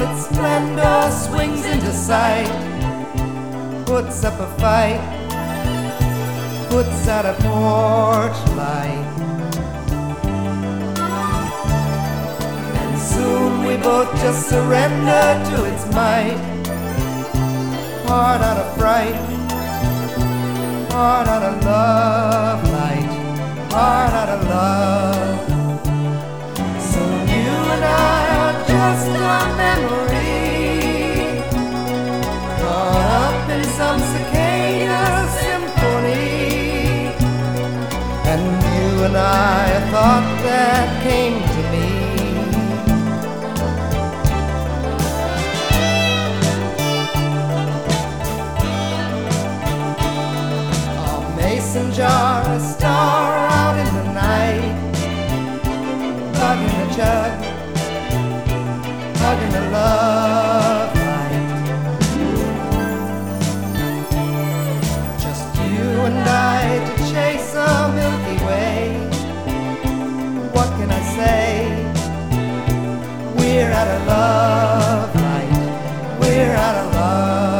its splendor swings into sight, puts up a fight, puts out a porch light. And soon we both just surrender to its might, heart out of fright, heart out of love light, heart out of love. So you and I are just a memory, caught up in some cicada symphony. And you and I, a thought that came to me. A mason jar, a star out in the night, hugging a jug, hugging a love light. Just you and I to chase a Milky Way. What can I say? We're out of love light, we're out of love.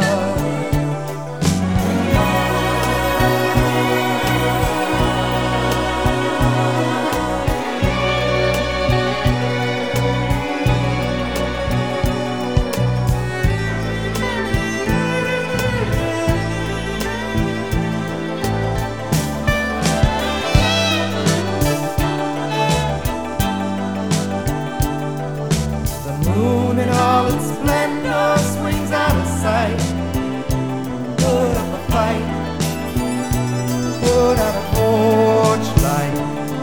Moon in all its splendor swings out of sight, put up a fight, put out a porch light.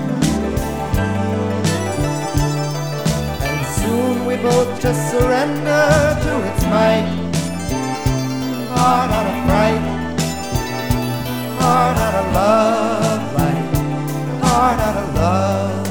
And soon we both just surrender to its might, heart out of fright, heart out of love light, heart out of love.